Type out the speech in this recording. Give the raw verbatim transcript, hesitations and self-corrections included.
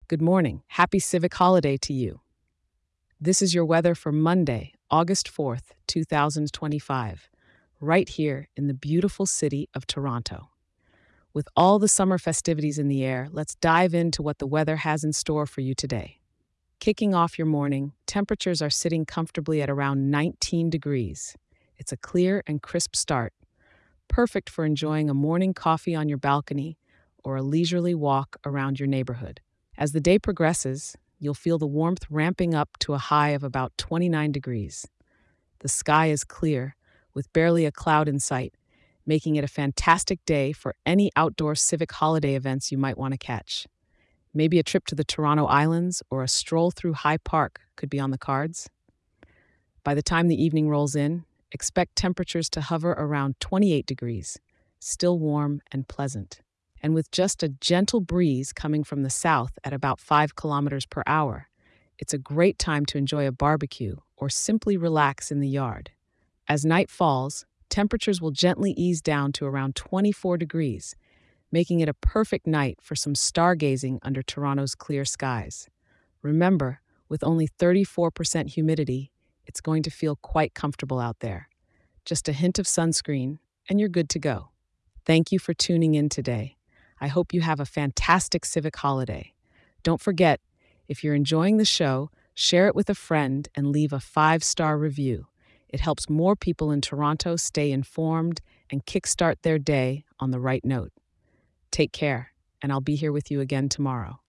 Good morning. Happy Civic Holiday to you. This is your weather for Monday, August fourth, two thousand twenty-five, right here in the beautiful city of Toronto. With all the summer festivities in the air, let's dive into what the weather has in store for you today. Kicking off your morning, temperatures are sitting comfortably at around nineteen degrees. It's a clear and crisp start, perfect for enjoying a morning coffee on your balcony or a leisurely walk around your neighborhood. As the day progresses, you'll feel the warmth ramping up to a high of about twenty-nine degrees. The sky is clear, with barely a cloud in sight, making it a fantastic day for any outdoor civic holiday events you might want to catch. Maybe a trip to the Toronto Islands or a stroll through High Park could be on the cards. By the time the evening rolls in, expect temperatures to hover around twenty-eight degrees, still warm and pleasant. And with just a gentle breeze coming from the south at about five kilometers per hour, it's a great time to enjoy a barbecue or simply relax in the yard. As night falls, temperatures will gently ease down to around twenty-four degrees, making it a perfect night for some stargazing under Toronto's clear skies. Remember, with only thirty-four percent humidity, it's going to feel quite comfortable out there. Just a hint of sunscreen, and you're good to go. Thank you for tuning in today. I hope you have a fantastic civic holiday. Don't forget, if you're enjoying the show, share it with a friend and leave a five-star review. It helps more people in Toronto stay informed and kickstart their day on the right note. Take care, and I'll be here with you again tomorrow.